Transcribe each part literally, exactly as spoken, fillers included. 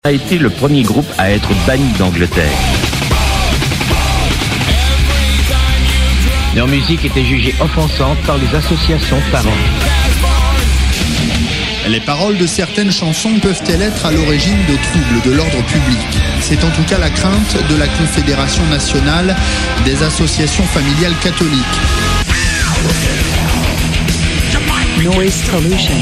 a été le premier groupe à être banni d'Angleterre. Leur musique était jugée offensante par les associations de parents. Les paroles de certaines chansons peuvent-elles être à l'origine de troubles de l'ordre public? C'est en tout cas la crainte de la Confédération nationale des associations familiales catholiques. Noise pollution.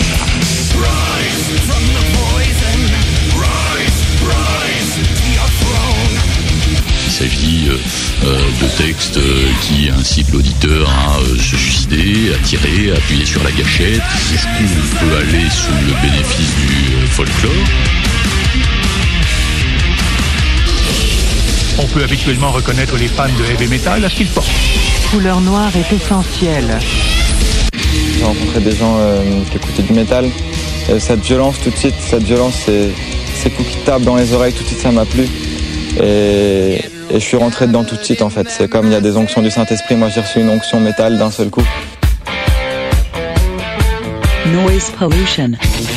Il s'agit euh, de textes euh, qui incitent l'auditeur à euh, se suicider, à tirer, à appuyer sur la gâchette. Est-ce qu'on peut aller sous le bénéfice du euh, folklore? On peut habituellement reconnaître les fans de heavy metal à ce qu'ils portent. Couleur noire est essentielle. J'ai rencontré des gens euh, qui écoutaient du métal. Et cette violence, tout de suite, cette violence, c'est, ces coups qui tapent dans les oreilles, tout de suite, ça m'a plu. Et, et je suis rentré dedans tout de suite, en fait. C'est comme il y a des onctions du Saint-Esprit. Moi, j'ai reçu une onction métal d'un seul coup. Noise pollution.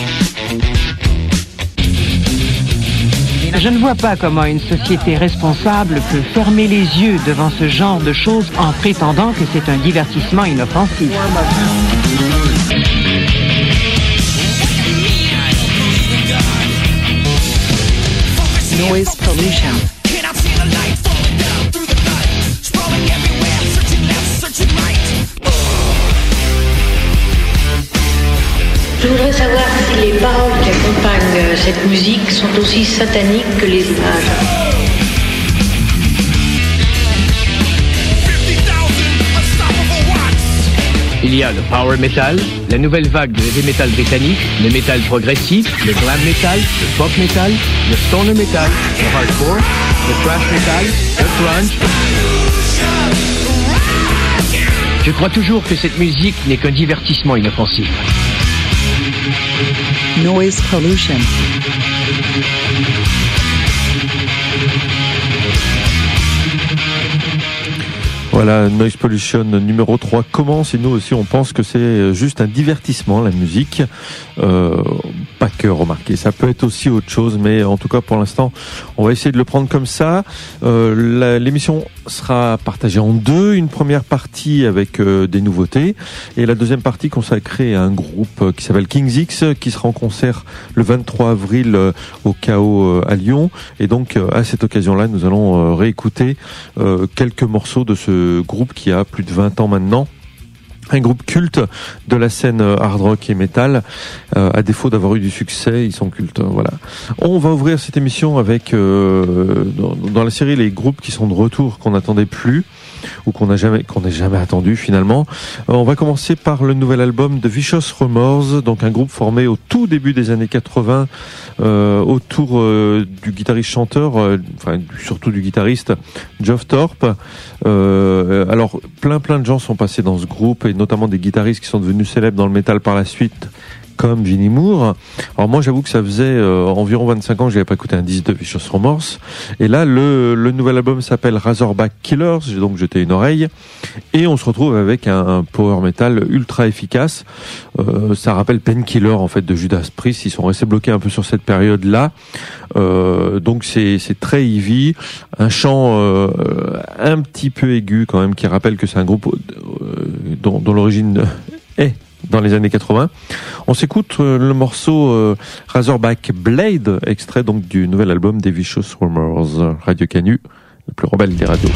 Je ne vois pas comment une société responsable peut fermer les yeux devant ce genre de choses en prétendant que c'est un divertissement inoffensif. Noise pollution. Je voudrais savoir si les paroles qui accompagnent cette musique sont aussi sataniques que les images. Il y a le power metal, la nouvelle vague de heavy metal britannique, le metal progressif, le glam metal, le pop metal, le stoner metal, le hardcore, le thrash metal, le grunge. Je crois toujours que cette musique n'est qu'un divertissement inoffensif. Noise pollution. Voilà, Noise Pollution numéro trois commence et nous aussi on pense que c'est juste un divertissement, la musique. Euh, pas que, remarquez, ça peut être aussi autre chose, mais en tout cas pour l'instant on va essayer de le prendre comme ça. Euh, la, l'émission sera partagée en deux, une première partie avec euh, des nouveautés et la deuxième partie consacrée à un groupe qui s'appelle Kings X qui sera en concert le vingt-trois avril euh, au K O euh, à Lyon et donc euh, à cette occasion-là nous allons euh, réécouter euh, quelques morceaux de ce groupe qui a plus de vingt ans maintenant. Un groupe culte de la scène hard rock et metal. Euh, à défaut d'avoir eu du succès, ils sont cultes. Voilà. On va ouvrir cette émission avec euh, dans, dans la série les groupes qui sont de retour qu'on n'attendait plus ou qu'on n'a jamais qu'on n'a jamais attendu finalement. Euh, on va commencer par le nouvel album de Vicious Rumors, donc un groupe formé au tout début des années quatre-vingts euh, autour euh, du guitariste chanteur, euh, enfin surtout du guitariste Geoff Thorpe. Euh, alors plein plein de gens sont passés dans ce groupe et notamment des guitaristes qui sont devenus célèbres dans le métal par la suite, comme Vinnie Moore. Alors moi j'avoue que ça faisait euh, environ vingt-cinq ans que j'avais pas écouté un disque de Vicious Rumors. Et là le, le nouvel album s'appelle Razorback Killers, j'ai donc jeté une oreille. Et on se retrouve avec un, un power metal ultra efficace. Euh, ça rappelle Painkiller en fait de Judas Priest, ils sont restés bloqués un peu sur cette période-là. Euh, donc c'est, c'est très heavy, un chant euh, un petit peu aigu quand même qui rappelle que c'est un groupe euh, dont, dont l'origine est dans les années quatre-vingts. On s'écoute euh, le morceau euh, Razorback Blade, extrait donc du nouvel album des Vicious Rumors. Radio Canu, le plus rebelle des radios.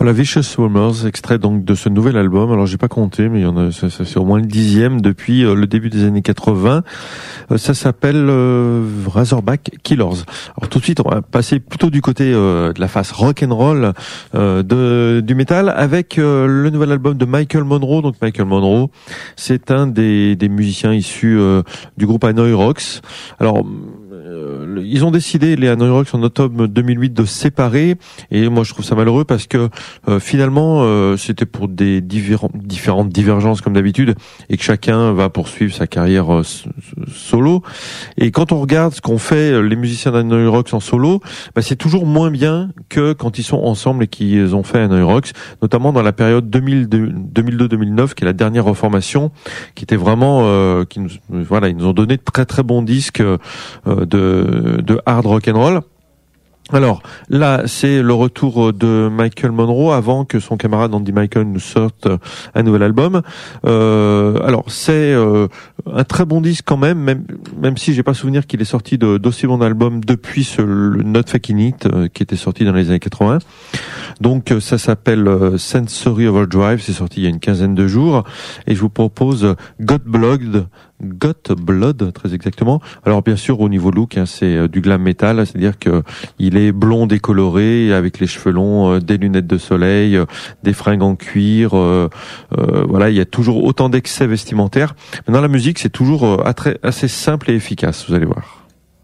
Voilà, Vicious Rumors, extrait donc de ce nouvel album. Alors j'ai pas compté, mais il y en a, c'est, c'est au moins le dixième depuis euh, le début des années quatre-vingts. Euh, ça s'appelle euh, Razorback Killers. Alors tout de suite, on va passer plutôt du côté euh, de la face rock and roll euh, de du métal avec euh, le nouvel album de Michael Monroe. Donc Michael Monroe, c'est un des des musiciens issus euh, du groupe Hanoi Rocks. Alors euh, ils ont décidé, les Hanoi Rocks, en octobre deux mille huit, de se séparer, et moi je trouve ça malheureux parce que euh, finalement euh, c'était pour des divers, différentes divergences comme d'habitude, et que chacun va poursuivre sa carrière euh, solo. Et quand on regarde ce qu'ont fait les musiciens d'Hanoi Rocks en solo, bah, c'est toujours moins bien que quand ils sont ensemble et qu'ils ont fait Hanoi Rocks, notamment dans la période deux mille deux deux mille neuf, qui est la dernière reformation, qui était vraiment euh, qui nous, voilà, ils nous ont donné de très très bons disques euh, de de hard rock and roll. Alors là, c'est le retour de Michael Monroe avant que son camarade Andy Michael nous sorte un nouvel album. Euh, alors c'est euh, un très bon disque quand même, même même si j'ai pas souvenir qu'il est sorti de, d'aussi bon album depuis ce le Not Faking It euh, qui était sorti dans les années quatre-vingts. Donc ça s'appelle euh, Sensory Overdrive, c'est sorti il y a une quinzaine de jours, et je vous propose Got Blood. Got Blood, très exactement. Alors bien sûr, au niveau look, hein, c'est euh, du glam metal, c'est-à-dire que il est blond décoloré, avec les cheveux longs, euh, des lunettes de soleil, euh, des fringues en cuir. Euh, euh, voilà, il y a toujours autant d'excès vestimentaires. Mais dans la musique, c'est toujours euh, assez, assez simple et efficace. Vous allez voir.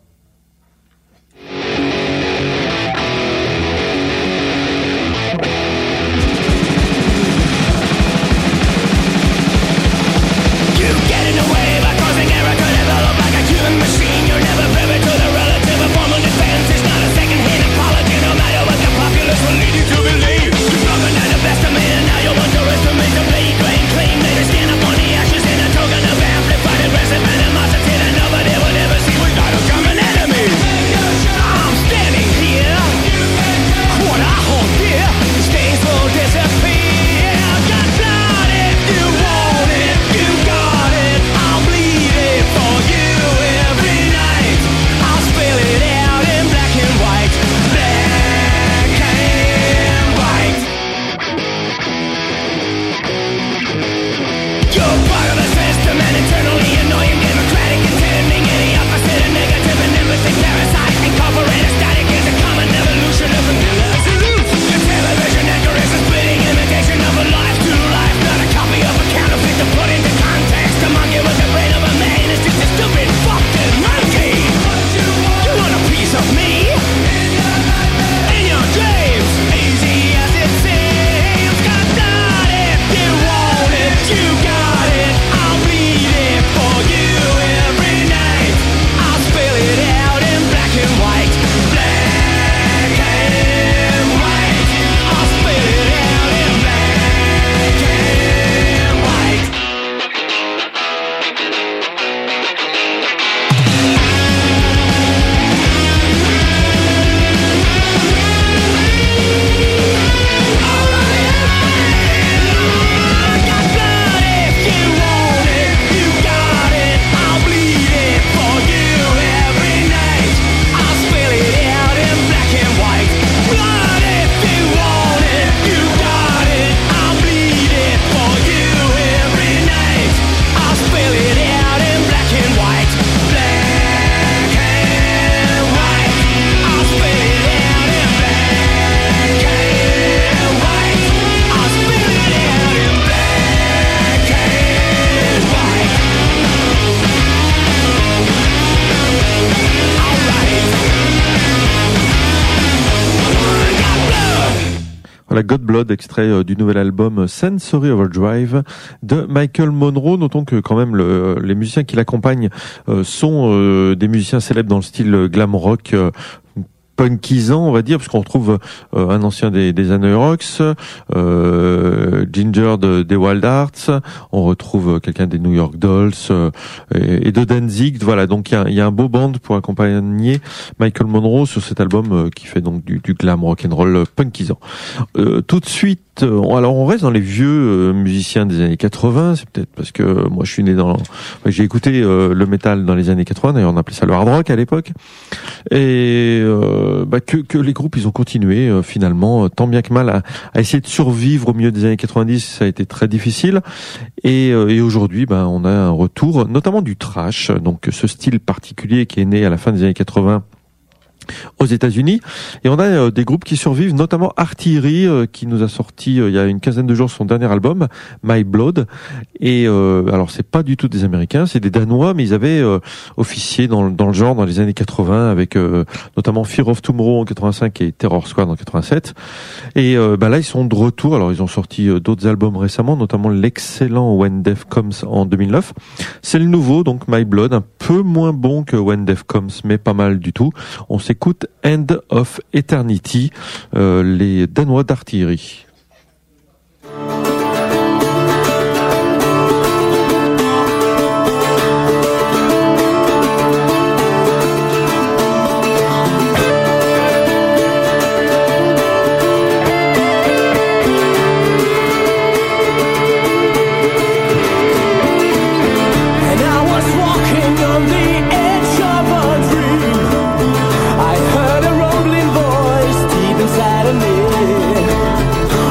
God Blood, extrait du nouvel album Sensory Overdrive de Michael Monroe. Notons que quand même le, les musiciens qui l'accompagnent euh, sont euh, des musiciens célèbres dans le style glam rock, euh, punkisant, on va dire, parce qu'on retrouve euh, un ancien des, des Hanoi Rocks, euh, Ginger de, des Wild Hearts, on retrouve quelqu'un des New York Dolls euh, et, et de Danzig. Voilà, donc il y a, y a un beau band pour accompagner Michael Monroe sur cet album euh, qui fait donc du, du glam rock and roll punkisant. Euh, tout de suite, peut-être, euh, alors on reste dans les vieux euh, musiciens des années quatre-vingts, c'est peut-être parce que euh, moi je suis né dans, enfin, j'ai écouté euh, le métal dans les années quatre-vingts, d'ailleurs on appelait ça le hard rock à l'époque, et euh, bah, que, que les groupes ils ont continué euh, finalement, euh, tant bien que mal, à, à essayer de survivre au milieu des années quatre-vingt-dix, ça a été très difficile, et, euh, et aujourd'hui bah, on a un retour, notamment du thrash, donc ce style particulier qui est né à la fin des années quatre-vingts, aux États-Unis, et on a euh, des groupes qui survivent, notamment Artillery euh, qui nous a sorti euh, il y a une quinzaine de jours son dernier album My Blood, et euh, alors c'est pas du tout des Américains, c'est des Danois, mais ils avaient euh, officié dans, dans le genre dans les années quatre-vingts avec euh, notamment Fear of Tomorrow en quatre-vingt-cinq et Terror Squad en quatre-vingt-sept, et euh, bah là ils sont de retour. Alors ils ont sorti euh, d'autres albums récemment, notamment l'excellent When Death Comes en deux mille neuf. C'est le nouveau, donc My Blood, un peu moins bon que When Death Comes, mais pas mal du tout. On sait Écoute End of Eternity, euh, les Danois d'Artillery. Inside of me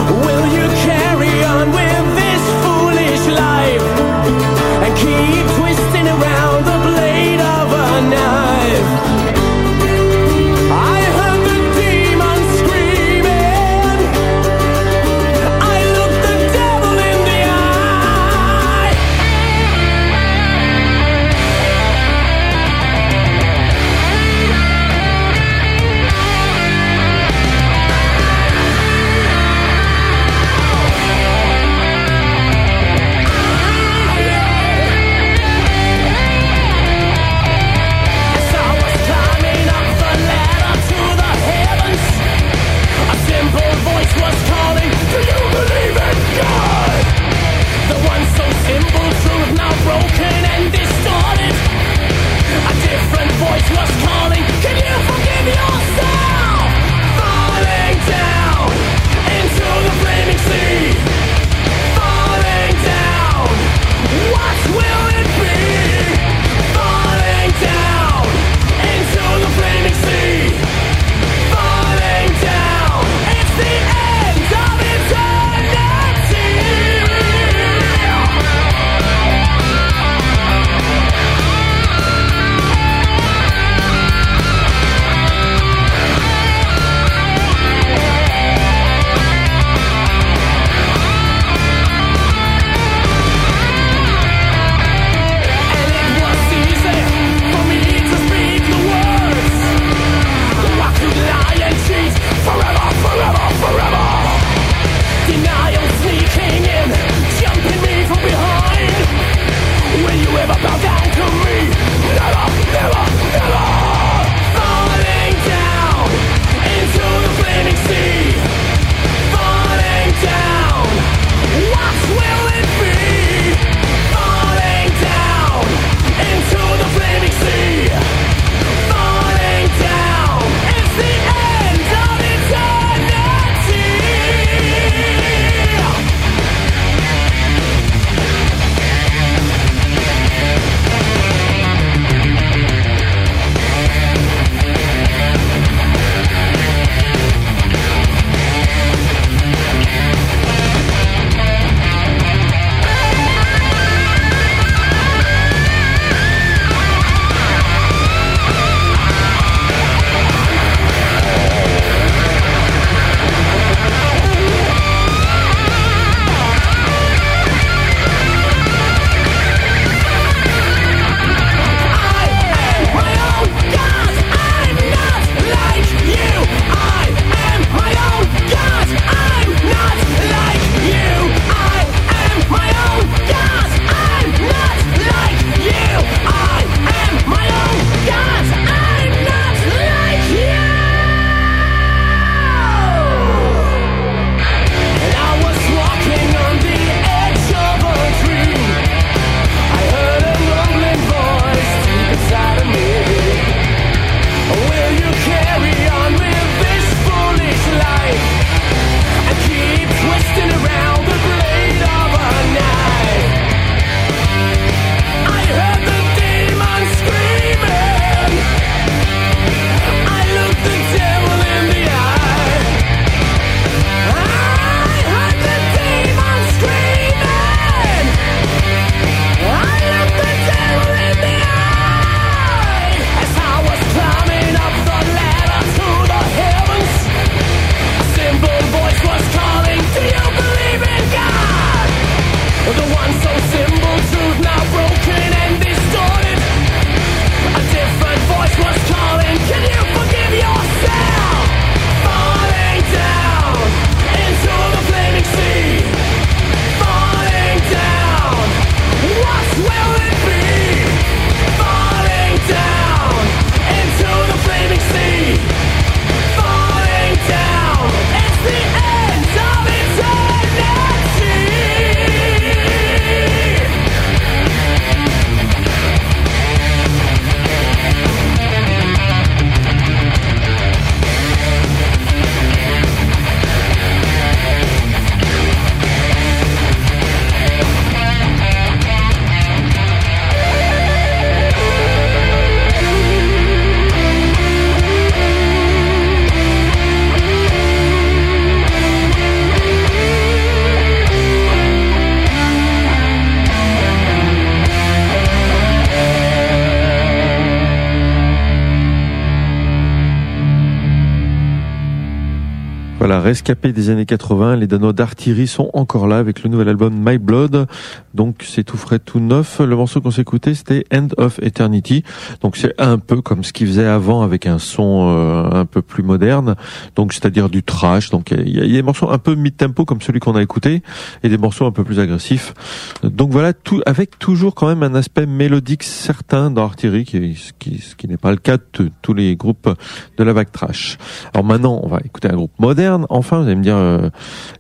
Voilà, rescapés des années quatre-vingts, les Danois d'Artillerie sont encore là avec le nouvel album My Blood. Donc c'est tout frais, tout neuf. Le morceau qu'on s'est écouté, c'était End of Eternity. Donc c'est un peu comme ce qu'ils faisaient avant avec un son euh, un peu plus moderne. Donc c'est-à-dire du thrash. Donc il y, y a des morceaux un peu mid-tempo comme celui qu'on a écouté et des morceaux un peu plus agressifs. Donc voilà, tout avec toujours quand même un aspect mélodique certain dans Artillerie, qui, qui, ce qui n'est pas le cas de tous les groupes de la vague trash. Alors maintenant, on va écouter un groupe moderne. Enfin, vous allez me dire, euh,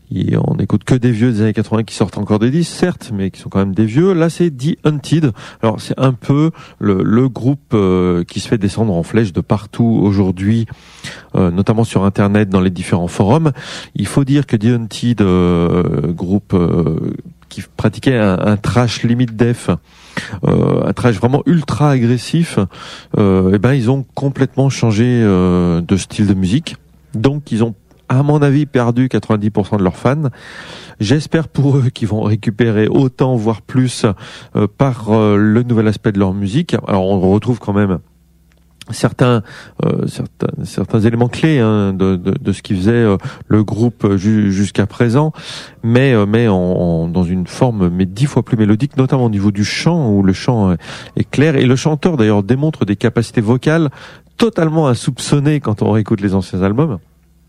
on n'écoute que des vieux des années quatre-vingts qui sortent encore des disques, certes, mais qui sont quand même des vieux. Là, c'est The Hunted. Alors, c'est un peu le, le groupe euh, qui se fait descendre en flèche de partout aujourd'hui, euh, notamment sur Internet, dans les différents forums. Il faut dire que The Hunted, euh, groupe euh, qui pratiquait un, un trash limite def, euh, un trash vraiment ultra agressif, euh, et ben ils ont complètement changé euh, de style de musique. Donc, ils ont, à mon avis, perdu quatre-vingt-dix pour cent de leurs fans. J'espère pour eux qu'ils vont récupérer autant, voire plus, euh, par euh, le nouvel aspect de leur musique. Alors, on retrouve quand même certains euh, certains certains éléments clés hein, de, de de ce qui faisait euh, le groupe ju- jusqu'à présent, mais euh, mais en, en dans une forme mais dix fois plus mélodique, notamment au niveau du chant, où le chant est clair, et le chanteur d'ailleurs démontre des capacités vocales totalement insoupçonnées quand on réécoute les anciens albums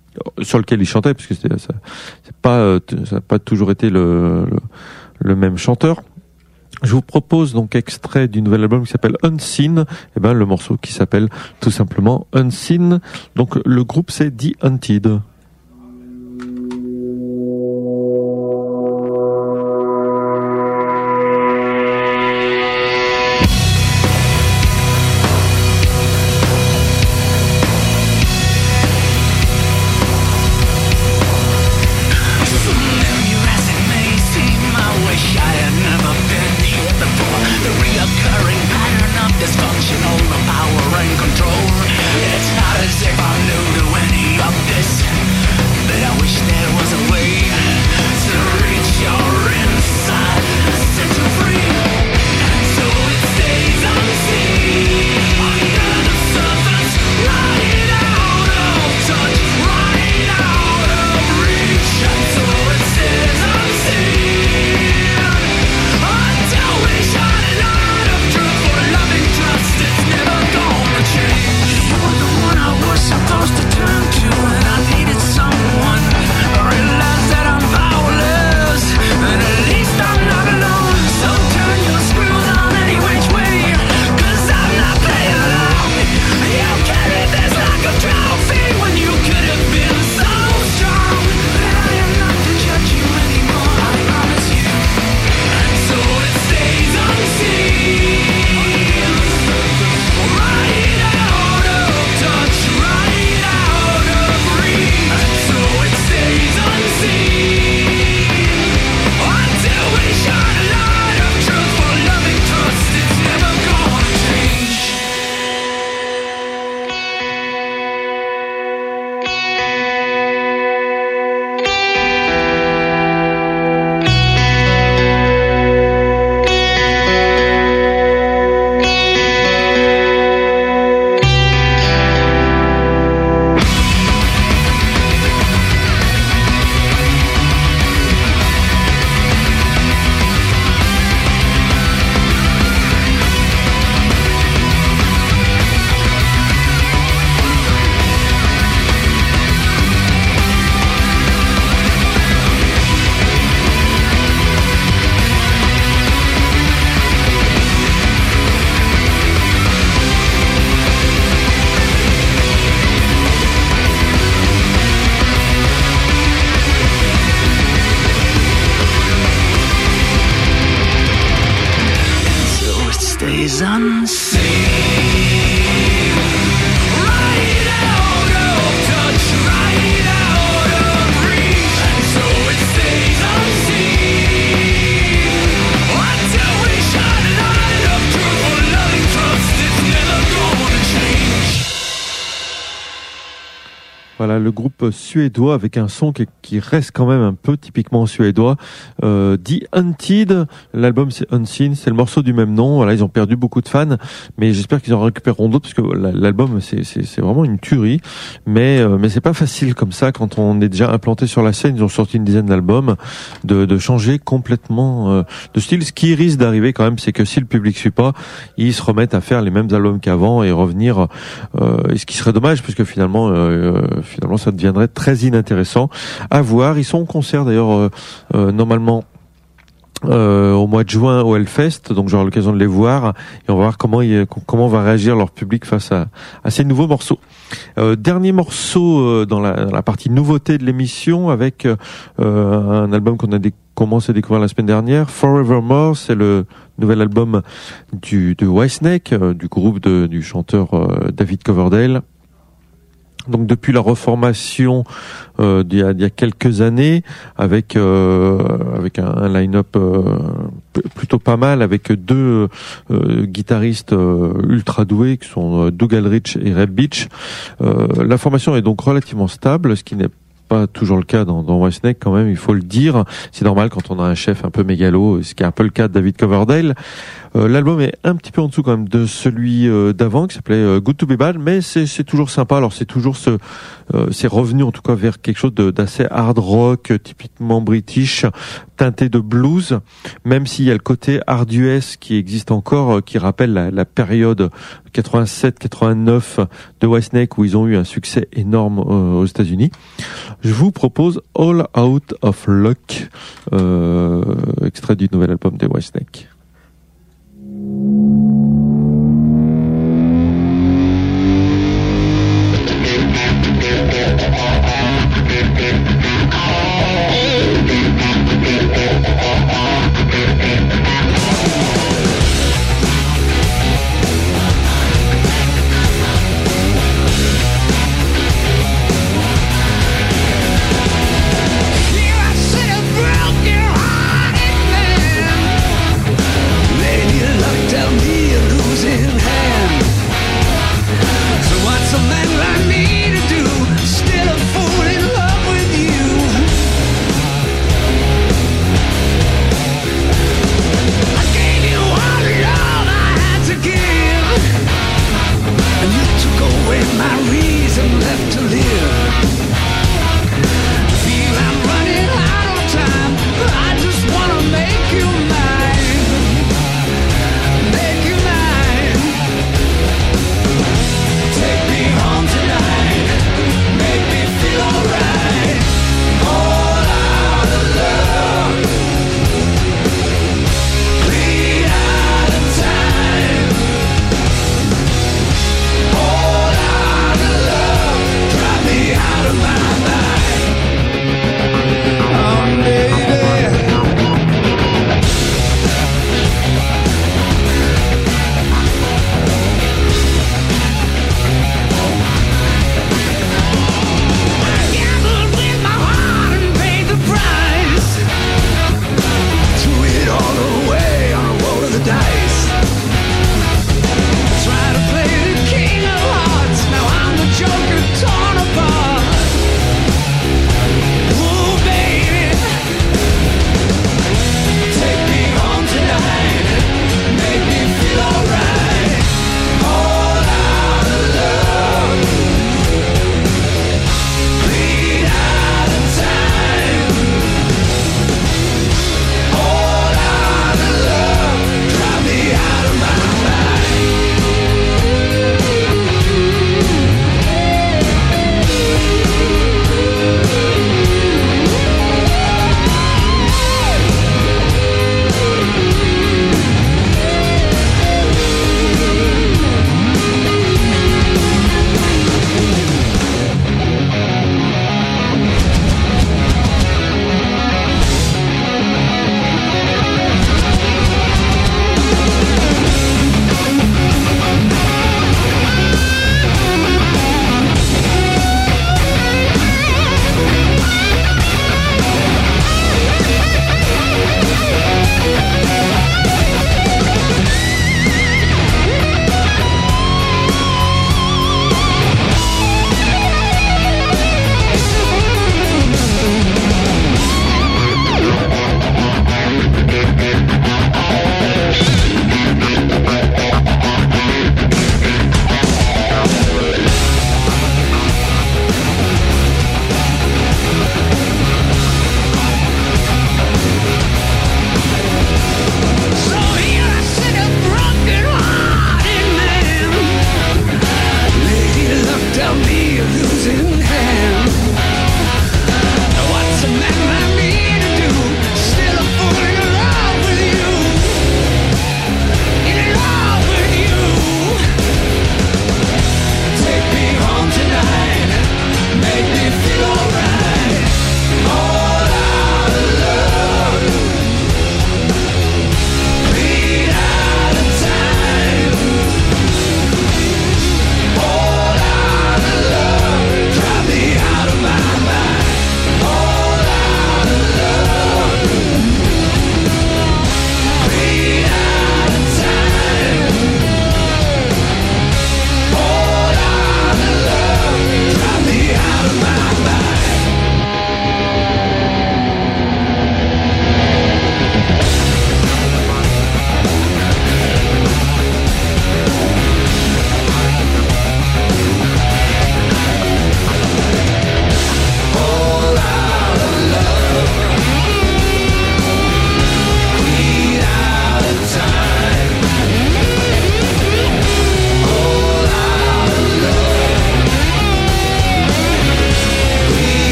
sur lequel il chantait, parce que c'est, ça, c'est pas, ça n'a pas toujours été le, le, le même chanteur. Je vous propose donc extrait du nouvel album qui s'appelle Unseen, et ben le morceau qui s'appelle tout simplement Unseen. Donc le groupe c'est The Hunted. Dysfunctional, the power and control. It's not as if I'm new to any of this. Voilà, le groupe suédois avec un son qui, qui reste quand même un peu typiquement suédois. Euh, The Hunted, l'album c'est Unseen, c'est le morceau du même nom. Voilà, ils ont perdu beaucoup de fans, mais j'espère qu'ils en récupéreront d'autres parce que l'album c'est, c'est, c'est vraiment une tuerie. Mais euh, mais c'est pas facile comme ça quand on est déjà implanté sur la scène. Ils ont sorti une dizaine d'albums, de, de changer complètement euh, de style. Ce qui risque d'arriver quand même, c'est que si le public suit pas, ils se remettent à faire les mêmes albums qu'avant et revenir. Euh, et ce qui serait dommage parce que finalement. Euh, Finalement, ça deviendrait très inintéressant à voir. Ils sont en concert d'ailleurs euh, euh, normalement euh, au mois de juin au Hellfest, donc j'aurai l'occasion de les voir et on va voir comment ils, comment va réagir leur public face à, à ces nouveaux morceaux. Euh, dernier morceau euh, dans, la, dans la partie nouveauté de l'émission avec euh, un album qu'on a dé- commencé à découvrir la semaine dernière, Forevermore. C'est le nouvel album du de Whitesnake, euh, du groupe de, du chanteur euh, David Coverdale. Donc depuis la reformation euh, d'il y a, d'il y a quelques années, avec euh, avec un, un line-up euh, plutôt pas mal, avec deux euh, guitaristes euh, ultra doués qui sont euh, Doug Aldrich et Reb Beach. Euh, la formation est donc relativement stable, ce qui n'est pas toujours le cas dans, dans Whitesnake quand même, il faut le dire. C'est normal quand on a un chef un peu mégalo, ce qui est un peu le cas de David Coverdale. Euh, l'album est un petit peu en dessous quand même de celui euh, d'avant qui s'appelait euh, Good to Be Bad, mais c'est, c'est toujours sympa. Alors c'est toujours ce, euh, c'est revenu en tout cas vers quelque chose de, d'assez hard rock, typiquement british, teinté de blues, même s'il y a le côté hard U S qui existe encore, euh, qui rappelle la, la période quatre-vingt-sept quatre-vingt-neuf de Whitesnake où ils ont eu un succès énorme euh, aux États-Unis. Je vous propose All Out of Luck, euh, extrait du nouvel album de Whitesnake. Lady, luck, tell me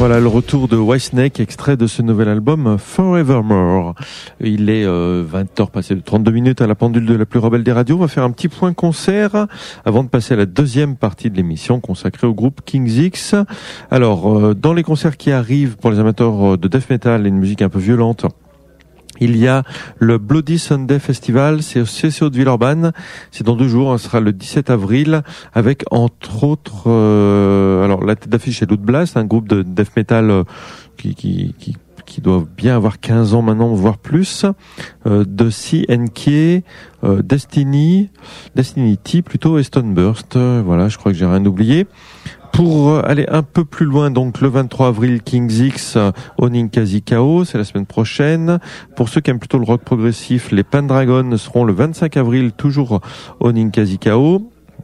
Voilà le retour de Whitesnake, extrait de ce nouvel album Forevermore. Il est euh, vingt heures passées de trente-deux minutes à la pendule de la plus rebelle des radios. On va faire un petit point concert avant de passer à la deuxième partie de l'émission consacrée au groupe King's X. Alors, euh, dans les concerts qui arrivent pour les amateurs de death metal et une musique un peu violente, il y a le Bloody Sunday Festival, c'est au C C O de Villeurbanne, c'est dans deux jours, ce sera le dix-sept avril, avec entre autres, euh, alors la tête d'affiche est Loot Blast, un groupe de death metal euh, qui, qui, qui, qui doit bien avoir quinze ans maintenant, voire plus, euh, de C N K, euh, Destiny, Destiny T plutôt, et Stoneburst, euh, voilà, je crois que j'ai rien oublié. Pour aller un peu plus loin, donc le vingt-trois avril, King's X au Ninkasi Chaos, c'est la semaine prochaine. Pour ceux qui aiment plutôt le rock progressif, les Pendragon seront le vingt-cinq avril, toujours au Ninkasi Chaos.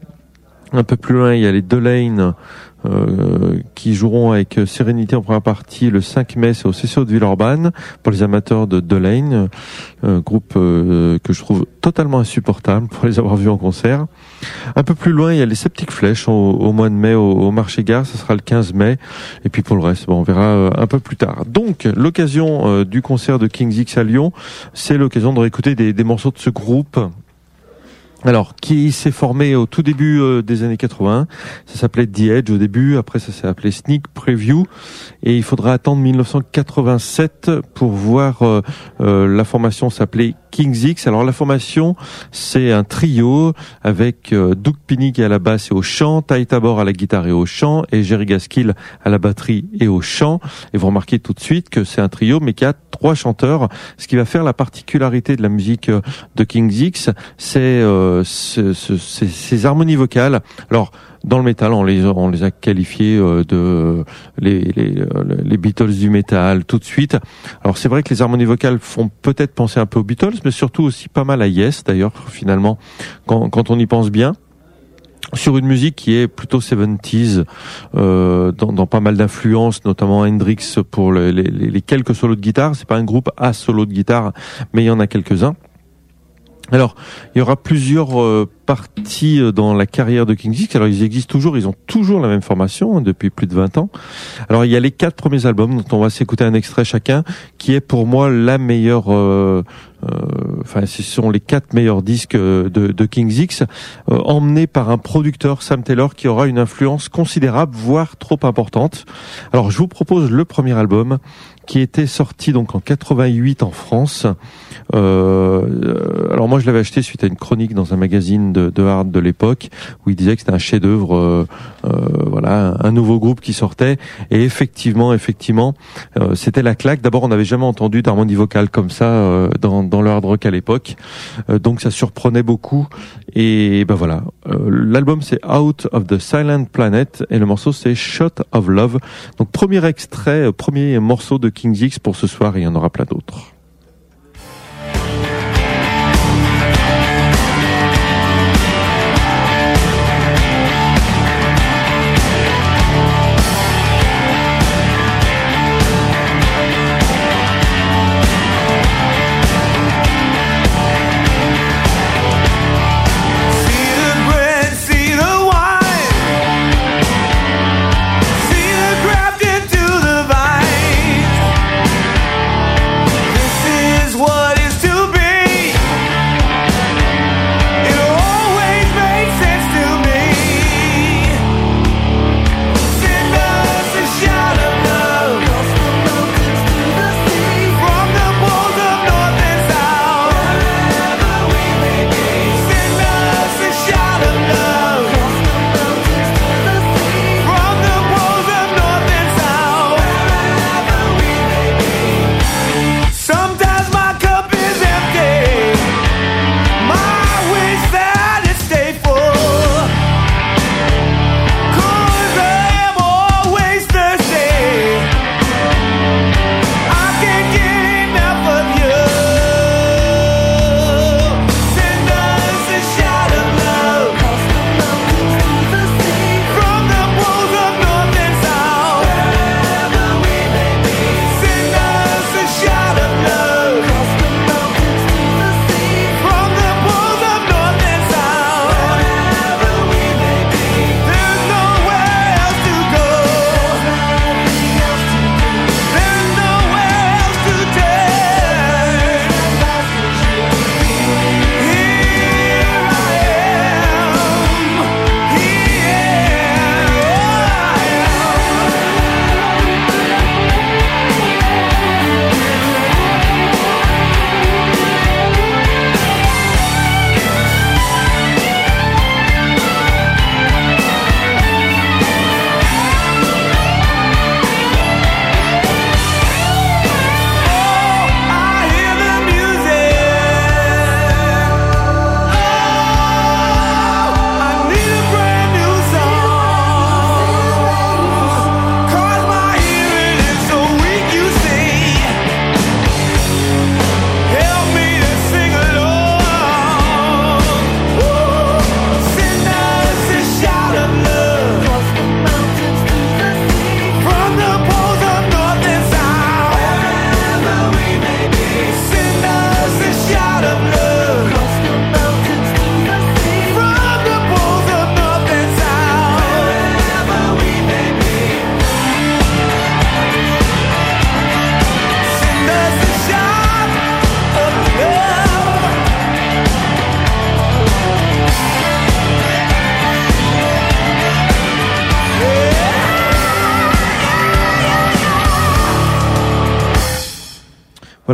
Un peu plus loin, il y a les Delane euh, qui joueront avec Sérénité en première partie le cinq mai, c'est au C C O de Villeurbanne, pour les amateurs de Delane, euh, groupe euh, que je trouve totalement insupportable pour les avoir vus en concert. Un peu plus loin, il y a les Septic Flesh au, au mois de mai au, au Marché Gare, ce sera le quinze mai. Et puis pour le reste, bon, on verra euh, un peu plus tard. Donc, l'occasion euh, du concert de King's X à Lyon, c'est l'occasion de réécouter des, des morceaux de ce groupe. Alors, qui s'est formé au tout début euh, des années quatre-vingts. Ça s'appelait The Edge au début, après ça s'est appelé Sneak Preview. Et il faudra attendre dix-neuf cent quatre-vingt-sept pour voir euh, euh, la formation s'appeler King's X. Alors la formation, c'est un trio avec euh, Doug Pinnick à la basse et au chant, Ty Tabor à la guitare et au chant, et Jerry Gaskill à la batterie et au chant. Et vous remarquez tout de suite que c'est un trio, mais qui a trois chanteurs. Ce qui va faire la particularité de la musique de King's X, c'est euh, ce, ce, ces, ces harmonies vocales. Alors, dans le métal, on les, on les a qualifiés euh, de les, les, les Beatles du métal tout de suite. Alors c'est vrai que les harmonies vocales font peut-être penser un peu aux Beatles, mais surtout aussi pas mal à Yes, d'ailleurs, finalement, quand, quand on y pense bien. Sur une musique qui est plutôt soixante-dix, euh, dans, dans pas mal d'influences, notamment Hendrix pour les, les, les quelques solos de guitare. C'est pas un groupe à solo de guitare, mais il y en a quelques-uns. Alors, il y aura plusieurs euh, parties dans la carrière de King's X. Alors, ils existent toujours, ils ont toujours la même formation hein, depuis plus de vingt ans. Alors, il y a les quatre premiers albums dont on va s'écouter un extrait chacun, qui est pour moi la meilleure... Euh, euh, enfin, ce sont les quatre meilleurs disques de, de King's X, euh, emmenés par un producteur, Sam Taylor, qui aura une influence considérable, voire trop importante. Alors, je vous propose le premier album, qui était sorti donc en quatre-vingt-huit en France. Euh, alors moi je l'avais acheté suite à une chronique dans un magazine de, de hard de l'époque où il disait que c'était un chef-d'œuvre, euh, euh, voilà, un nouveau groupe qui sortait. Et effectivement, effectivement, euh, c'était la claque. D'abord, on n'avait jamais entendu d'harmonie vocale comme ça euh, dans, dans le hard rock à l'époque, euh, donc ça surprenait beaucoup. Et ben voilà, euh, l'album c'est Out of the Silent Planet et le morceau c'est Shot of Love. Donc premier extrait, premier morceau de King's X pour ce soir, et il y en aura plein d'autres. This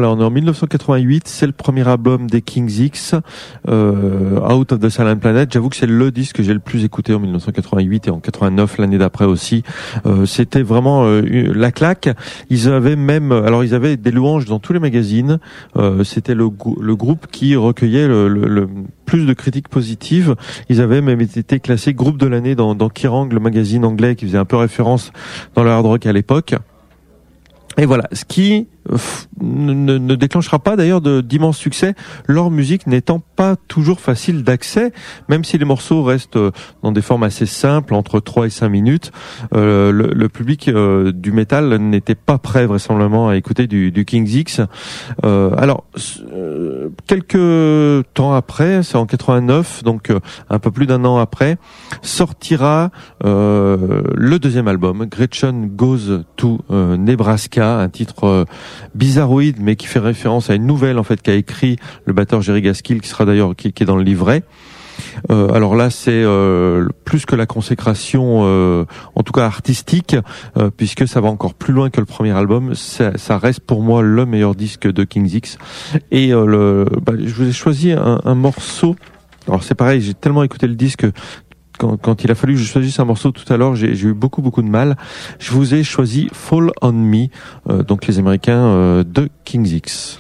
Voilà, on est en dix-neuf cent quatre-vingt-huit, c'est le premier album des King's X, euh, Out of the Silent Planet. J'avoue que c'est le disque que j'ai le plus écouté en dix-neuf cent quatre-vingt-huit et en quatre-vingt-neuf, l'année d'après aussi. Euh, c'était vraiment euh, la claque. Ils avaient même, alors ils avaient des louanges dans tous les magazines. Euh, c'était le, le groupe qui recueillait le, le, le plus de critiques positives. Ils avaient même été classés groupe de l'année dans, dans Kerrang, le magazine anglais qui faisait un peu référence dans le hard rock à l'époque. Et voilà, ce qui ne, ne déclenchera pas d'ailleurs de d'immenses succès, leur musique n'étant pas toujours facile d'accès, même si les morceaux restent dans des formes assez simples, entre trois et cinq minutes. Euh, le, le public euh, du métal n'était pas prêt vraisemblablement à écouter du, du King's X. Euh, alors, euh, quelques temps après, c'est en quatre-vingt-neuf, donc euh, un peu plus d'un an après, sortira euh, le deuxième album, Gretchen Goes to euh, Nebraska, un titre euh, bizarroïde mais qui fait référence à une nouvelle en fait qu'a écrit le batteur Jerry Gaskill, qui sera d'ailleurs qui, qui est dans le livret. Euh, alors là, c'est euh, plus que la consécration, euh, en tout cas artistique, euh, puisque ça va encore plus loin que le premier album. Ça, ça reste pour moi le meilleur disque de King's X. Et euh, le, bah, je vous ai choisi un, un morceau. Alors c'est pareil, j'ai tellement écouté le disque. Quand, quand il a fallu que je choisisse un morceau tout à l'heure, j'ai, j'ai eu beaucoup beaucoup de mal. Je vous ai choisi Fall on Me, euh, donc les Américains euh, de King's X.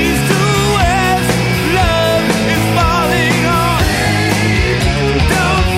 Don't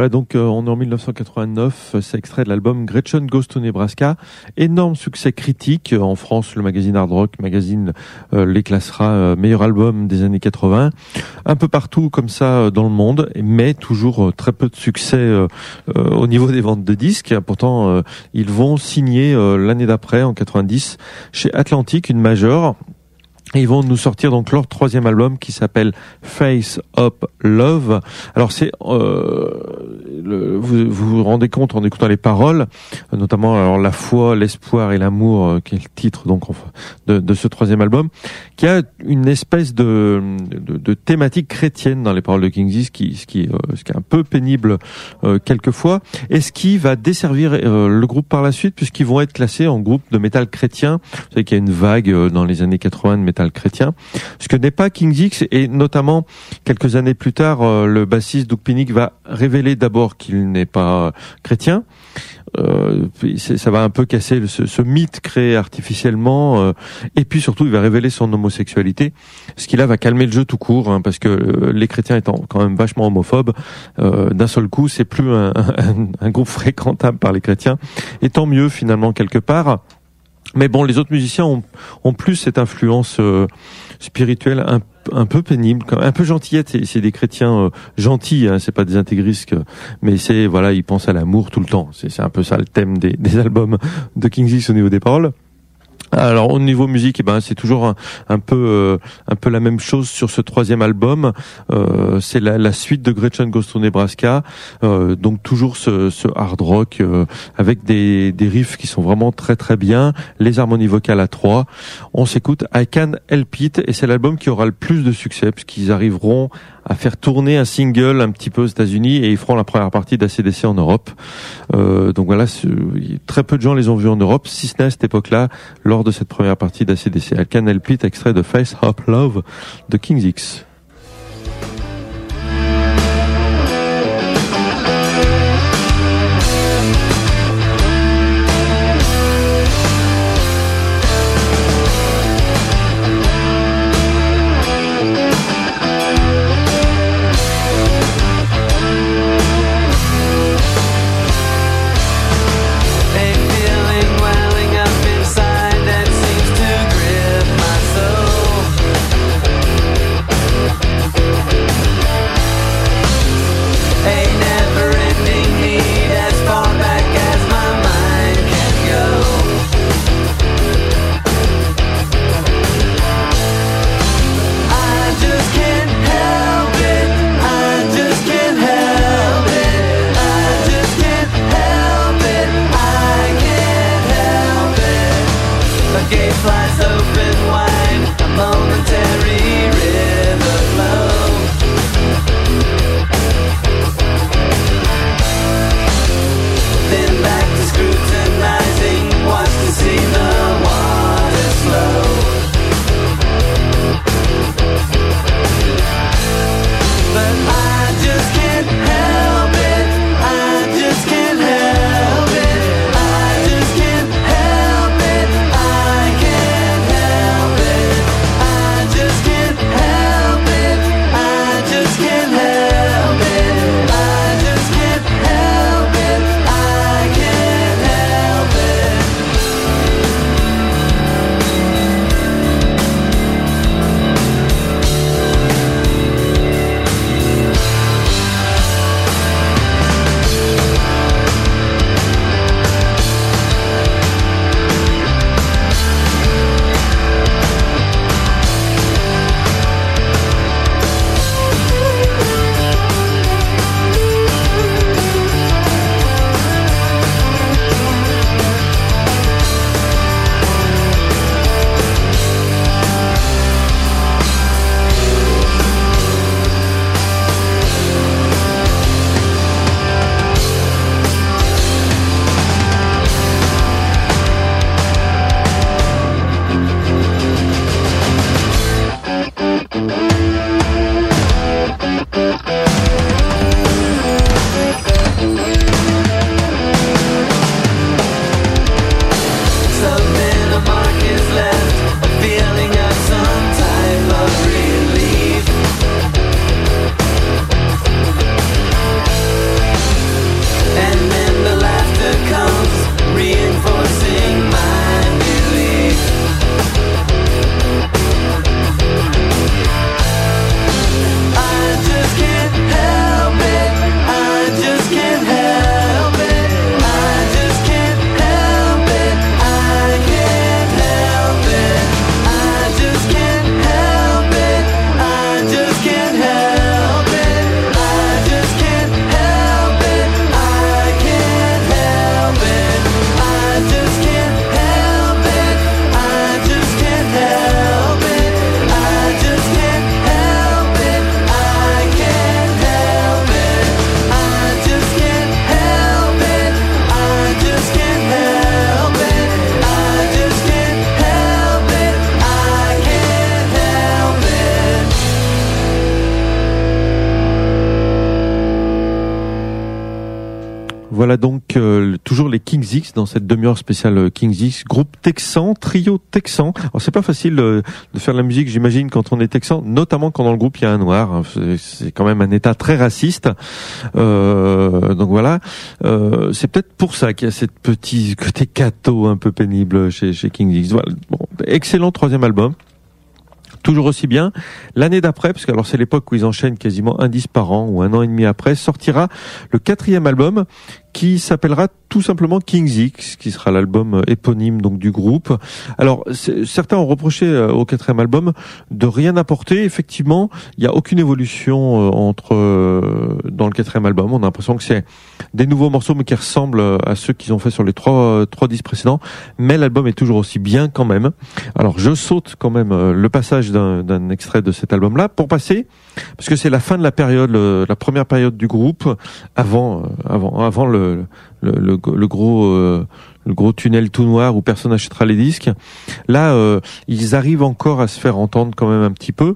Voilà, donc euh, on est en dix-neuf cent quatre-vingt-neuf, c'est extrait de l'album Gretchen Goes to Nebraska. Énorme succès critique. En France, le magazine Hard Rock Magazine euh, les classera euh, meilleur album des années quatre-vingts. Un peu partout comme ça euh, dans le monde, mais toujours euh, très peu de succès euh, euh, au niveau des ventes de disques. Pourtant, euh, ils vont signer euh, l'année d'après, en quatre-vingt-dix, chez Atlantic, une major. Et ils vont nous sortir donc leur troisième album qui s'appelle Face Up Love. Alors c'est, euh, le, vous, vous vous rendez compte en écoutant les paroles, notamment alors la foi, l'espoir et l'amour, euh, qui est le titre donc de, de ce troisième album, qui a une espèce de, de, de thématique chrétienne dans les paroles de King's, ce qui, ce qui, euh, ce qui est un peu pénible euh, quelquefois, et ce qui va desservir euh, le groupe par la suite, puisqu'ils vont être classés en groupe de métal chrétien. Vous savez qu'il y a une vague euh, dans les années quatre-vingts de métal chrétien, ce que n'est pas King's X, et notamment quelques années plus tard, euh, le bassiste Doug Pinnick va révéler d'abord qu'il n'est pas chrétien. Euh, ça va un peu casser le, ce, ce mythe créé artificiellement, euh, et puis surtout il va révéler son homosexualité, ce qui là va calmer le jeu tout court, hein, parce que euh, les chrétiens étant quand même vachement homophobes, euh, d'un seul coup c'est plus un, un, un groupe fréquentable par les chrétiens, et tant mieux finalement quelque part. Mais bon, les autres musiciens ont, ont plus cette influence euh, spirituelle un, un peu pénible, un peu gentillette. C'est, c'est des chrétiens euh, gentils, hein, c'est pas des intégristes, mais c'est voilà, ils pensent à l'amour tout le temps. C'est, c'est un peu ça le thème des, des albums de King's X au niveau des paroles. Alors au niveau musique, eh ben c'est toujours un, un peu euh, un peu la même chose sur ce troisième album. Euh, c'est la, la suite de Gretchen Goes to Nebraska, euh, donc toujours ce, ce hard rock euh, avec des, des riffs qui sont vraiment très très bien, les harmonies vocales à trois. On s'écoute I Can't Help It, et c'est l'album qui aura le plus de succès puisqu'ils arriveront à faire tourner un single un petit peu aux États-Unis, et ils feront la première partie d'A C D C en Europe. Euh, donc voilà, très peu de gens les ont vus en Europe, si ce n'est à cette époque-là, lors de cette première partie d'A C D C. I Can't Help It, extrait de Face Up Love de King's X. Inside that seems to grip my soul. Voilà donc euh, toujours les Kings X dans cette demi-heure spéciale Kings X, groupe texan, trio texan. Alors c'est pas facile euh, de faire de la musique, j'imagine, quand on est texan, notamment quand dans le groupe il y a un noir. C'est, c'est quand même un état très raciste. Euh, donc voilà, euh, c'est peut-être pour ça qu'il y a cette petit côté catho un peu pénible chez, chez Kings X. Voilà. Bon, excellent troisième album. Toujours aussi bien. L'année d'après, parce que alors c'est l'époque où ils enchaînent quasiment un disque par an, ou un an et demi après, sortira le quatrième album qui s'appellera tout simplement Kings X, qui sera l'album éponyme donc du groupe. Alors certains ont reproché au quatrième album de rien apporter. Effectivement, il n'y a aucune évolution entre euh, dans le quatrième album. On a l'impression que c'est des nouveaux morceaux, mais qui ressemblent à ceux qu'ils ont fait sur les trois trois disques précédents. Mais l'album est toujours aussi bien quand même. Alors je saute quand même le passage d'un, d'un extrait de cet album-là pour passer, parce que c'est la fin de la période, le, la première période du groupe, avant avant avant le Le, le, le gros euh, le gros tunnel tout noir où personne n'achètera les disques. Là, euh, ils arrivent encore à se faire entendre quand même un petit peu.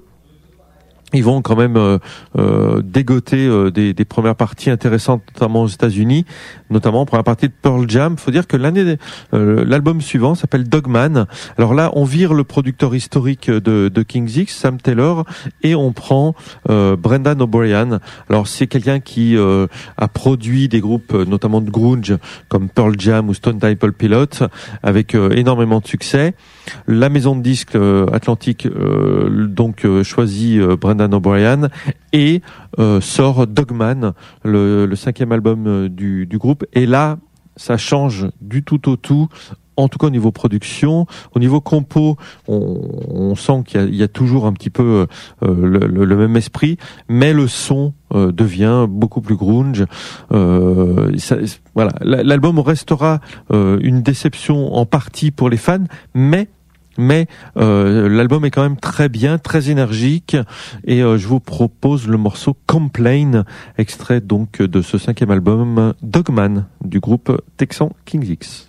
Ils vont quand même euh, euh, dégoter euh, des, des premières parties intéressantes, notamment aux États-Unis, notamment première partie de Pearl Jam. Faut dire que l'année, euh, l'album suivant s'appelle Dogman. Alors là, on vire le producteur historique de, de Kings X, Sam Taylor, et on prend euh, Brendan O'Brien. Alors c'est quelqu'un qui euh, a produit des groupes, notamment de grunge, comme Pearl Jam ou Stone Temple Pilots, avec euh, énormément de succès. La maison de disques euh, Atlantique euh, donc euh, choisit euh, Brendan O'Brien et euh, sort Dogman, le, le cinquième album euh, du, du groupe. Et là, ça change du tout au tout. En tout cas au niveau production, au niveau compo, on, on sent qu'il y a, il y a toujours un petit peu euh, le, le, le même esprit, mais le son euh, devient beaucoup plus grunge. Euh, ça, voilà, l'album restera euh, une déception en partie pour les fans, mais mais euh, l'album est quand même très bien, très énergique, et euh, je vous propose le morceau Complain, extrait donc de ce cinquième album Dogman du groupe texan Kings X.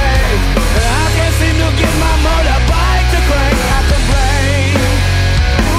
I can't seem to get my motorbike to crank. I complain.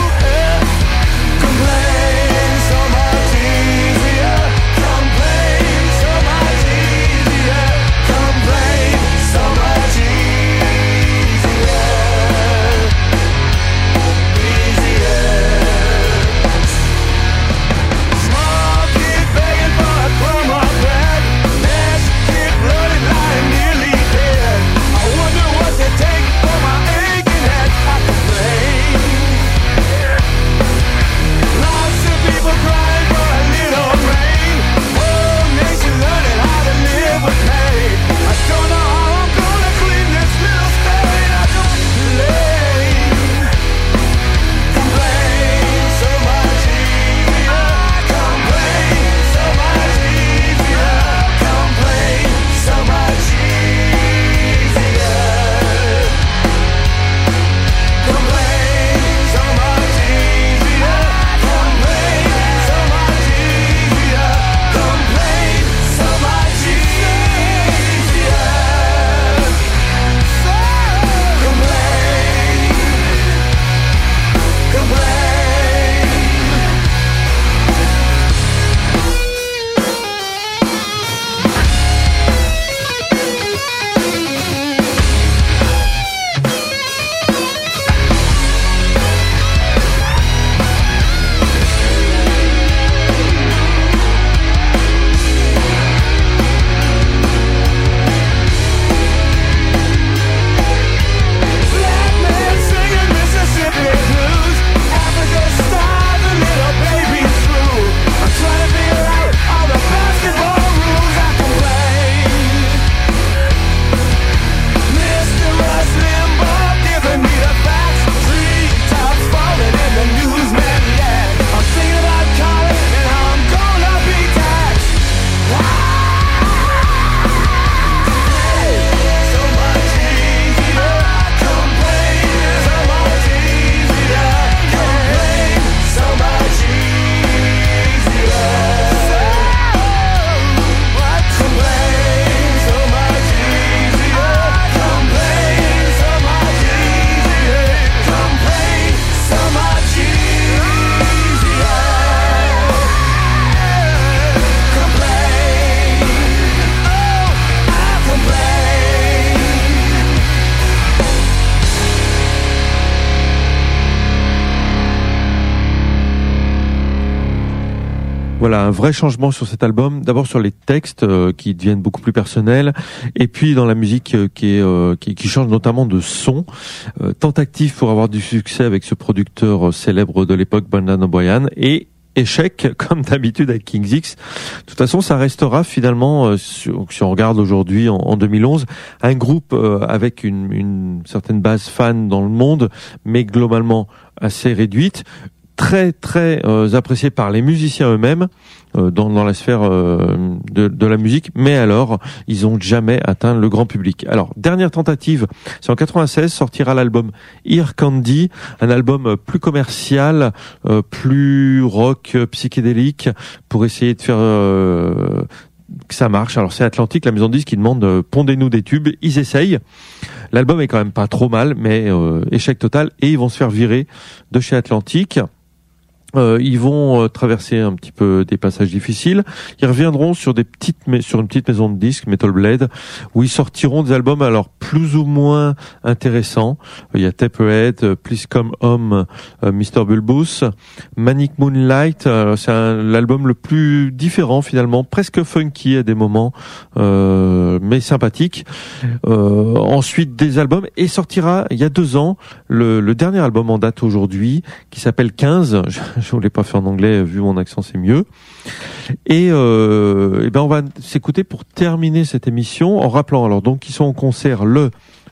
Voilà, un vrai changement sur cet album. D'abord sur les textes euh, qui deviennent beaucoup plus personnels, et puis dans la musique euh, qui, est, euh, qui, qui change notamment de son. Euh, tentative pour avoir du succès avec ce producteur euh, célèbre de l'époque, Brendan O'Brien, et échec comme d'habitude avec King's X. De toute façon, ça restera finalement, euh, si, si on regarde aujourd'hui en, en deux mille onze, un groupe euh, avec une, une certaine base fan dans le monde, mais globalement assez réduite. Très très euh, apprécié par les musiciens eux-mêmes euh, dans, dans la sphère euh, de, de la musique, mais alors ils ont jamais atteint le grand public. Alors dernière tentative, c'est en quatre-vingt-seize, sortira l'album Ear Candy, un album plus commercial, euh, plus rock, euh, psychédélique, pour essayer de faire euh, que ça marche. Alors c'est Atlantic, la maison de disques, qui demande euh, pondez-nous des tubes. Ils essayent. L'album est quand même pas trop mal, mais euh, échec total, et ils vont se faire virer de chez Atlantic. Euh, ils vont euh, traverser un petit peu des passages difficiles. Ils reviendront sur des petites, sur une petite maison de disques, Metal Blade, où ils sortiront des albums alors plus ou moins intéressants. Il y a Taperhead, euh, Please Come Home, euh, mister Bulbous, Manic Moonlight. Euh, c'est un, l'album le plus différent finalement, presque funky à des moments, euh, mais sympathique. Euh, ensuite des albums, et sortira il y a deux ans le, le dernier album en date aujourd'hui, qui s'appelle quinze. Je voulais pas faire en anglais, vu mon accent c'est mieux. Et, euh, et ben on va s'écouter pour terminer cette émission en rappelant alors donc qu'ils sont en concert le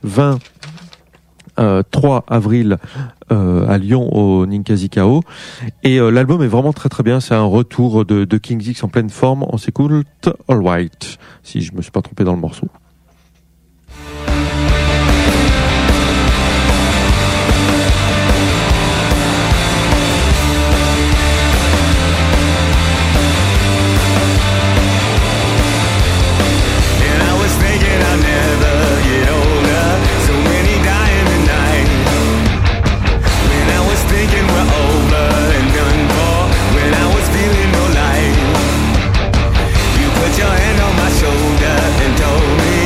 vingt-trois avril euh, à Lyon au Ninkasi K O, et euh, l'album est vraiment très très bien. C'est un retour de, de King's X en pleine forme. On s'écoute All Right, si je me suis pas trompé dans le morceau. Your hand on my shoulder and told me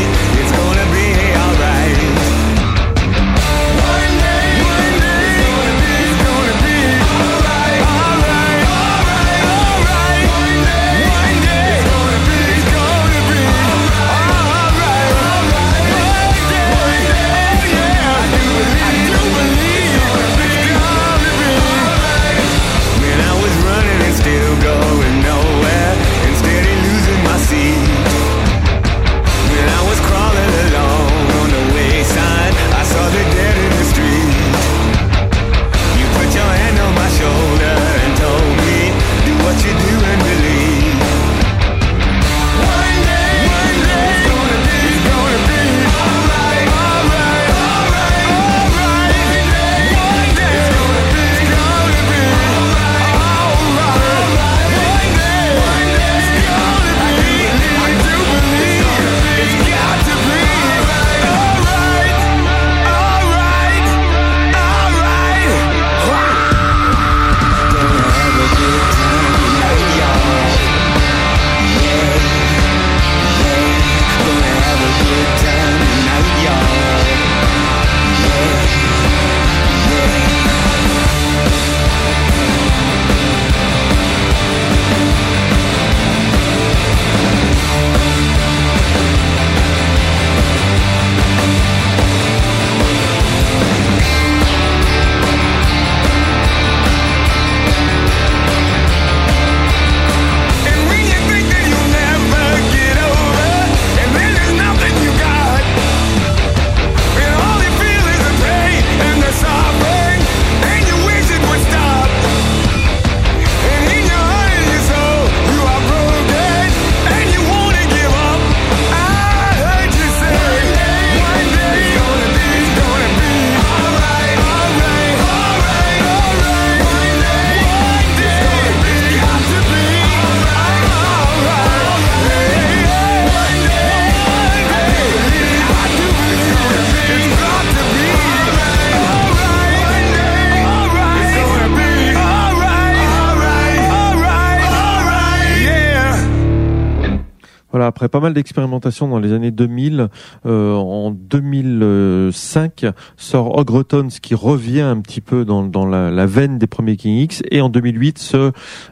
Voilà, après pas mal d'expérimentations dans les années deux mille, euh, en deux mille cinq sort Ogretons qui revient un petit peu dans, dans la, la veine des premiers King X, et en deux mille huit ce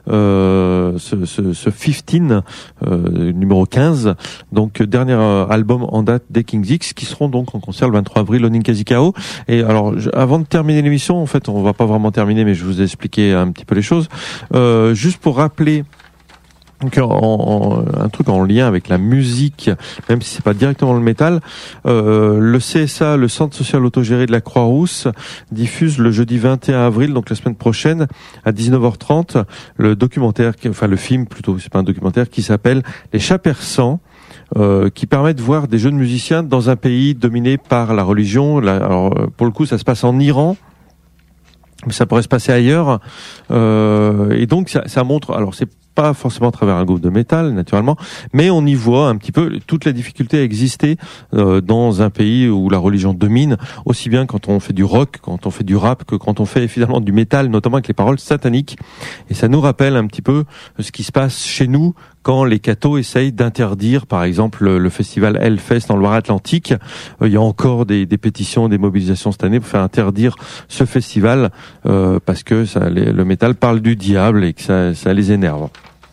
euh, ce, ce, ce quinze, euh, numéro quinze, donc dernier album en date des King X, qui seront donc en concert le vingt-trois avril au Ninkasi K O. Et alors, je, avant de terminer l'émission, en fait, on va pas vraiment terminer, mais je vous ai expliqué un petit peu les choses, euh, juste pour rappeler. Donc, en, en, un truc en lien avec la musique, même si c'est pas directement le métal, euh, le C S A, le Centre social autogéré de la Croix-Rousse, diffuse le jeudi vingt et un avril, donc la semaine prochaine, à dix-neuf heures trente, le documentaire, enfin le film plutôt, c'est pas un documentaire, qui s'appelle Les Chats Persans, euh, qui permet de voir des jeunes musiciens dans un pays dominé par la religion. La, alors, pour le coup, ça se passe en Iran. Mais ça pourrait se passer ailleurs, euh, et donc ça, ça montre. Alors c'est pas forcément à travers un groupe de métal, naturellement, mais on y voit un petit peu toutes les difficultés à exister euh, dans un pays où la religion domine, aussi bien quand on fait du rock, quand on fait du rap, que quand on fait finalement du métal, notamment avec les paroles sataniques. Et ça nous rappelle un petit peu ce qui se passe chez nous quand les cathos essayent d'interdire, par exemple, le, le festival Hellfest en Loire-Atlantique. Euh, il y a encore des, des pétitions, des mobilisations cette année pour faire interdire ce festival euh, parce que ça, les, le métal parle du diable et que ça, ça les énerve.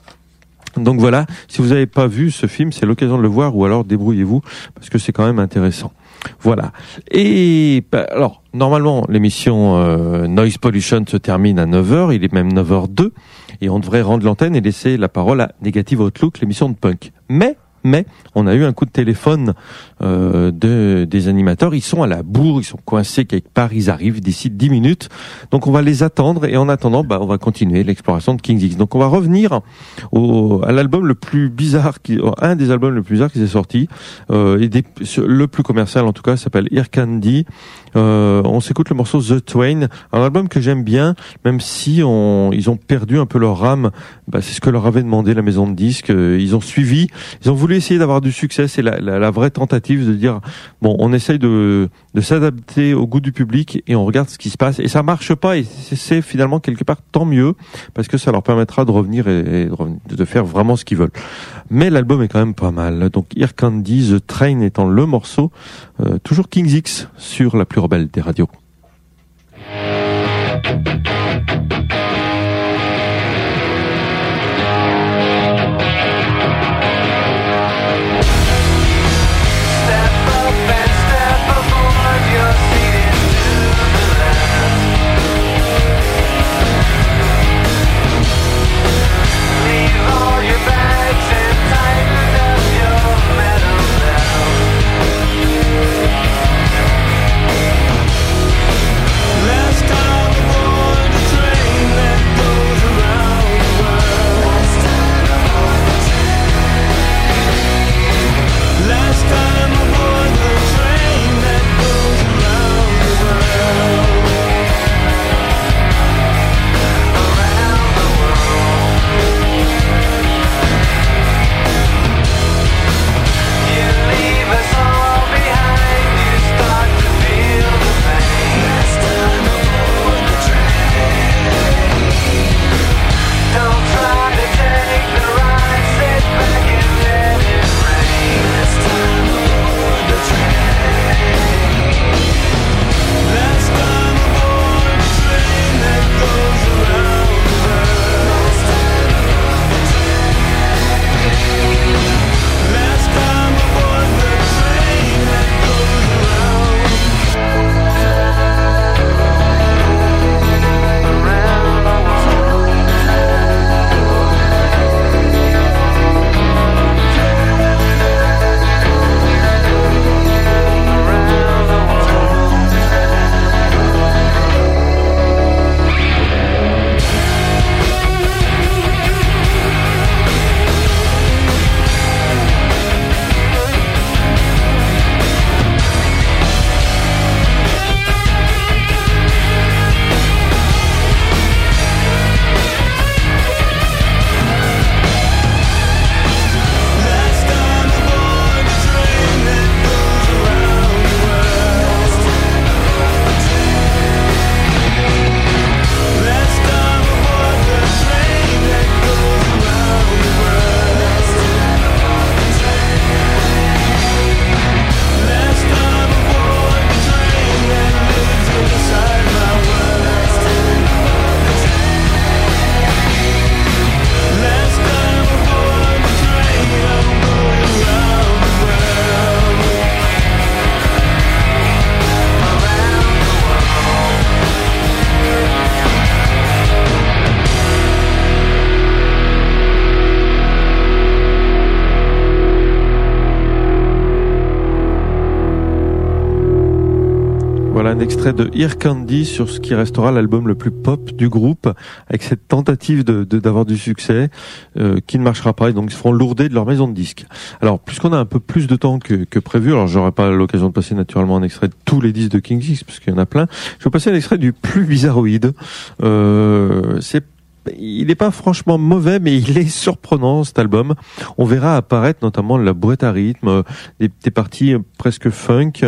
Donc voilà, si vous n'avez pas vu ce film, c'est l'occasion de le voir, ou alors débrouillez-vous, parce que c'est quand même intéressant. Voilà. Et bah, alors, normalement, l'émission euh, Noise Pollution se termine à neuf heures, il est même neuf heures deux, et on devrait rendre l'antenne et laisser la parole à Negative Outlook, l'émission de punk. Mais Mais on a eu un coup de téléphone euh, de, des animateurs. Ils sont à la bourre, ils sont coincés quelque part, ils arrivent d'ici dix minutes. Donc on va les attendre, et en attendant, bah, on va continuer l'exploration de King X. Donc on va revenir au, à l'album le plus bizarre, qui, un des albums le plus bizarres qui s'est sorti, euh, et des, le plus commercial en tout cas, s'appelle Ear Candy. Euh, on s'écoute le morceau The Twain, un album que j'aime bien, même si on, ils ont perdu un peu leur âme. Bah, c'est ce que leur avait demandé la maison de disques. Ils ont suivi, ils ont voulu essayer d'avoir du succès. C'est la, la, la vraie tentative de dire bon, on essaye de, de s'adapter au goût du public et on regarde ce qui se passe. Et ça marche pas, et c'est, c'est finalement quelque part tant mieux, parce que ça leur permettra de revenir et, et de, revenir, de faire vraiment ce qu'ils veulent. Mais l'album est quand même pas mal. Donc Ear Candy, The Train étant le morceau, euh, toujours King X sur la plus rebelle des radios. We'll be right back. un extrait de Ear Candy sur ce qui restera l'album le plus pop du groupe, avec cette tentative de, de d'avoir du succès euh, qui ne marchera pas, et donc ils se feront lourder de leur maison de disques. Alors, puisqu'on a un peu plus de temps que, que prévu, alors j'aurai pas l'occasion de passer naturellement un extrait de tous les disques de King Six, parce qu'il y en a plein, je vais passer un extrait du plus bizarroïde. Euh, c'est Il n'est pas franchement mauvais, mais il est surprenant, cet album. On verra apparaître notamment la boîte à rythme, des, des parties presque funk.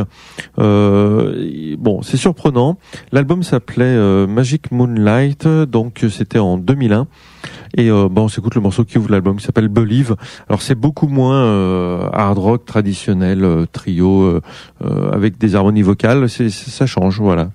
Euh, bon, c'est surprenant. L'album s'appelait euh, Magic Moonlight, donc c'était en deux mille un. Et euh, bon, on s'écoute le morceau qui ouvre l'album, qui s'appelle Believe. Alors c'est beaucoup moins euh, hard rock traditionnel, euh, trio euh, euh, avec des harmonies vocales. C'est, ça change, voilà.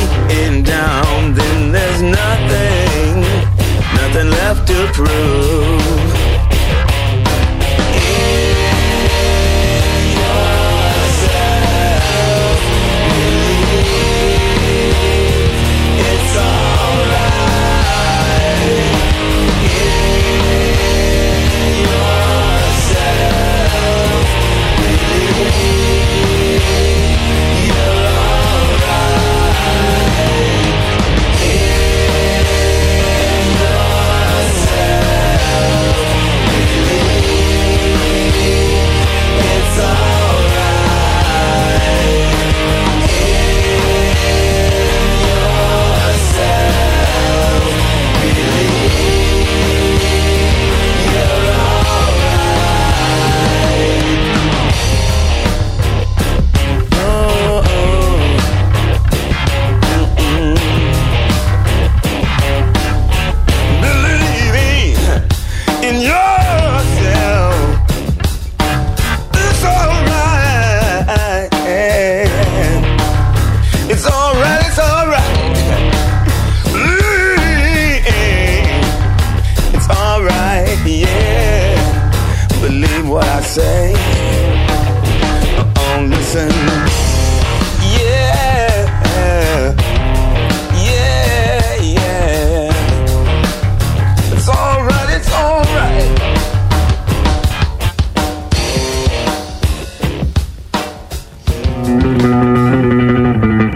Nothing left to prove.